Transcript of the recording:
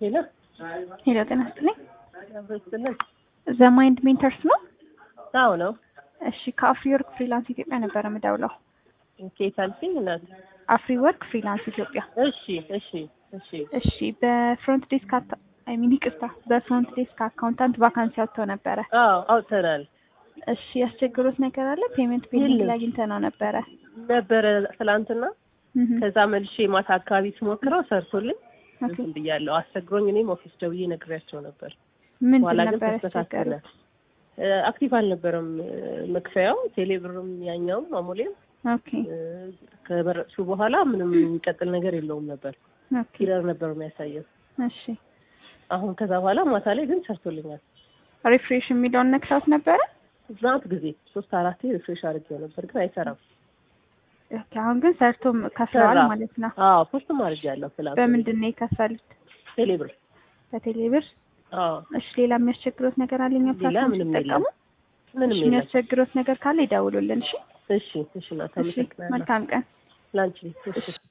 ሄሎ ሄሎ ጤና ይስጥልኝ። አብረስልኝ ዘማይንድ ሜንተርስ ነው? አዎ ነው። እሺ ከአፍሪ ወርክ ፍሪላንስ ኢትዮጵያ ነበር የምደውለው። ኬታልሽኝ እናት። አፍሪ ወርክ ፍሪላንስ ኢትዮጵያ። እሺ በፍሮንት ዴስክ ይቅርታ፣ በፍሮንት ዴስክ አካውንታንት ቫካንሲ አውጥተው ነበረ። አዎ አውጥተናል። እሺ ያስቸግሩት ነገር አለ? ፔመንት ፔንዲንግ ላይ አግኝተነው ነበረ ትላንትና። ከዛ መልሼ ማታ አካባቢ ስሞክረው ሰርቶልኝ እንትን ብያለሁ። አስቸግሮኝ እኔም ኦፊስ ደውዬ ነግሬያቸው ነበር። ምን ነበር ነበር አክቲቭ አልነበረም መክፈያው፣ ቴሌብርም ያኛውም አሞሌም። ኦኬ ከበረሱ በኋላ ምንም የሚቀጥል ነገር የለውም ነበር። ኦኬ ኪለር ነበር የሚያሳየው። እሺ አሁን ከዛ በኋላ ማታ ላይ ግን ሰርቶልኛል። ሪፍሬሽ የሚለውን ነክሳት ነበረ። ዛት ጊዜ 3-4 ሪፍሬሽ አድርጌው ነበር ግን አይሰራም። ኦኬ አሁን ግን ሰርቶ ከፍለዋል ማለት ነው? አዎ ፖስትም አድርጌያለሁ። ፍላጎት በምንድን ነው የከፈሉት? ቴሌብር። በቴሌብር። አዎ እሺ ሌላ የሚያስቸግሩት ነገር አለኝ? ፕላትፎርም ሲጠቀሙ ምንም የለም። የሚያስቸግሩት ነገር ካለ ይደውሉልን። እሺ እሺ። መልካም ቀን ላንቺ። እሺ